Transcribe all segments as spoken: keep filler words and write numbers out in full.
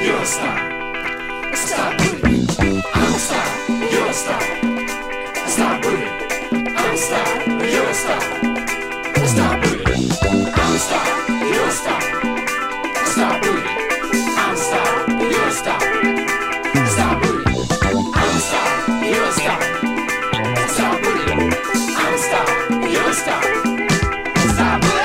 you're a star. A star booty, I'm a star, you're a star. A star booty, I'm a star, you're a star. A star booty, I'm a star, you're a star. A star booty, I'm a star, you're a star. A star booty, I'm a star, you're a star. A star booty, I'm a star, you're a star. A star booty.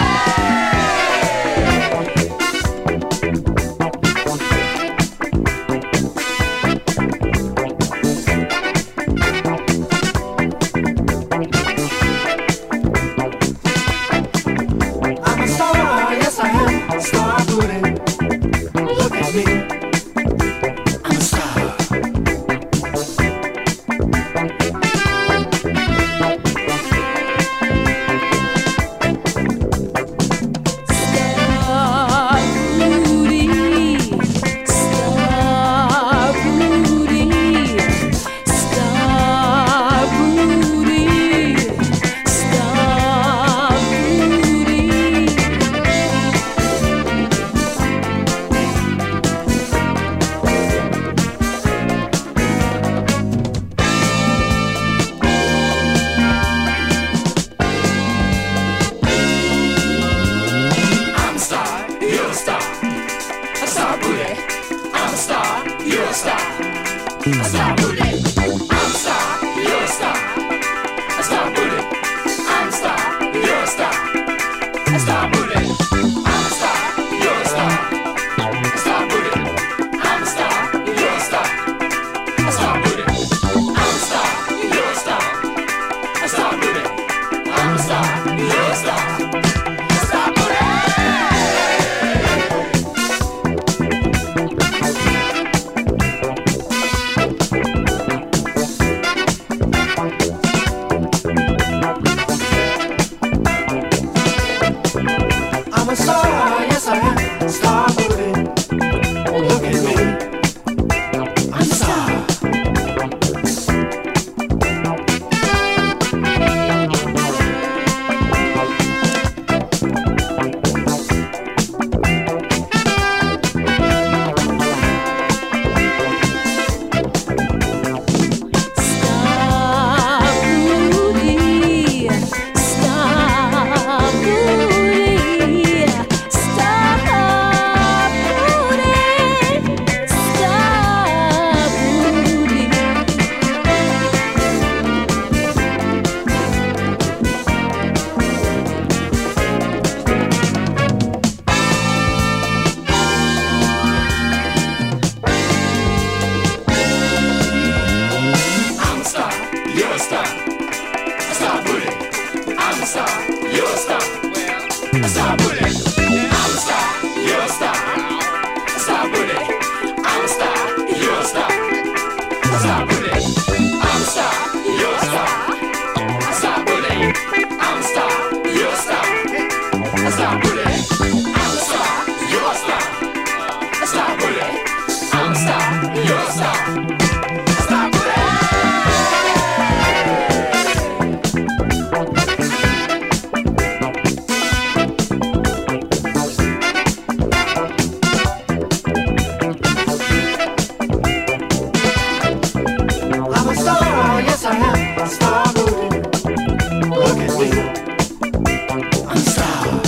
I'm a star.